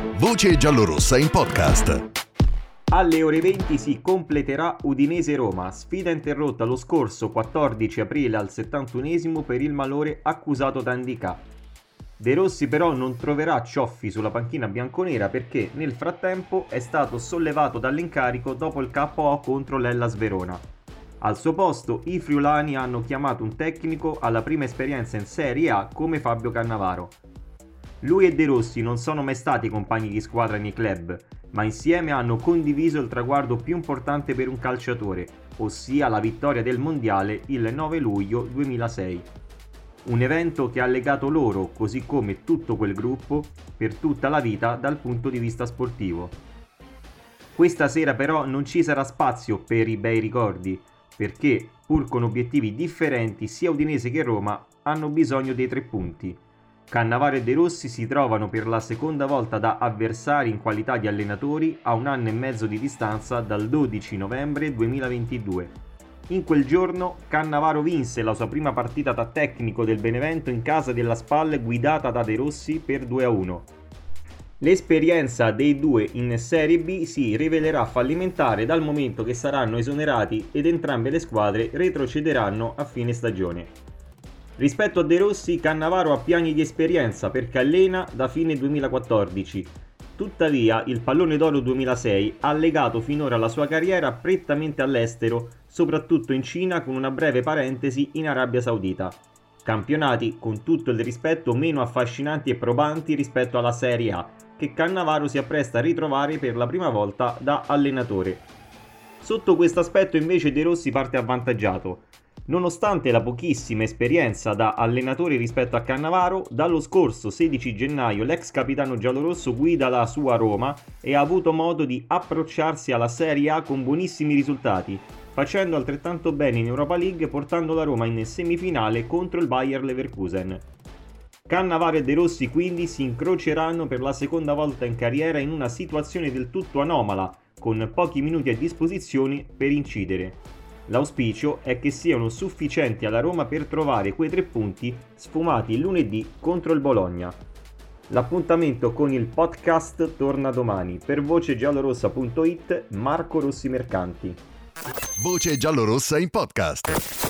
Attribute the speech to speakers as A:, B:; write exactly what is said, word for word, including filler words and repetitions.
A: Voce giallorossa in podcast.
B: Alle ore venti si completerà Udinese-Roma, sfida interrotta lo scorso quattordici aprile al settantunesimo per il malore accusato da handicap. De Rossi però non troverà cioffi sulla panchina bianconera perché nel frattempo è stato sollevato dall'incarico dopo il K O contro l'Hellas Verona. Al suo posto i friulani hanno chiamato un tecnico alla prima esperienza in Serie A come Fabio Cannavaro. Lui e De Rossi non sono mai stati compagni di squadra nei club, ma insieme hanno condiviso il traguardo più importante per un calciatore, ossia la vittoria del Mondiale il nove luglio duemilasei. Un evento che ha legato loro, così come tutto quel gruppo, per tutta la vita dal punto di vista sportivo. Questa sera però non ci sarà spazio per i bei ricordi, perché, pur con obiettivi differenti sia Udinese che Roma, hanno bisogno dei tre punti. Cannavaro e De Rossi si trovano per la seconda volta da avversari in qualità di allenatori a un anno e mezzo di distanza dal dodici novembre duemilaventidue. In quel giorno Cannavaro vinse la sua prima partita da tecnico del Benevento in casa della Spal guidata da De Rossi per due a uno. L'esperienza dei due in Serie B si rivelerà fallimentare dal momento che saranno esonerati ed entrambe le squadre retrocederanno a fine stagione. Rispetto a De Rossi, Cannavaro ha piani di esperienza perché allena da fine duemilaquattordici. Tuttavia, il Pallone d'Oro duemilasei ha legato finora la sua carriera prettamente all'estero, soprattutto in Cina con una breve parentesi in Arabia Saudita. Campionati, con tutto il rispetto, meno affascinanti e probanti rispetto alla Serie A, che Cannavaro si appresta a ritrovare per la prima volta da allenatore. Sotto questo aspetto invece De Rossi parte avvantaggiato. Nonostante la pochissima esperienza da allenatore rispetto a Cannavaro, dallo scorso sedici gennaio l'ex capitano giallorosso guida la sua Roma e ha avuto modo di approcciarsi alla Serie A con buonissimi risultati, facendo altrettanto bene in Europa League portando la Roma in semifinale contro il Bayer Leverkusen. Cannavaro e De Rossi quindi si incroceranno per la seconda volta in carriera in una situazione del tutto anomala, con pochi minuti a disposizione per incidere. L'auspicio è che siano sufficienti alla Roma per trovare quei tre punti sfumati il lunedì contro il Bologna. L'appuntamento con il podcast torna domani. Per voce giallorossa punto it, Marco Rossi Mercanti.
A: Voce giallorossa in podcast.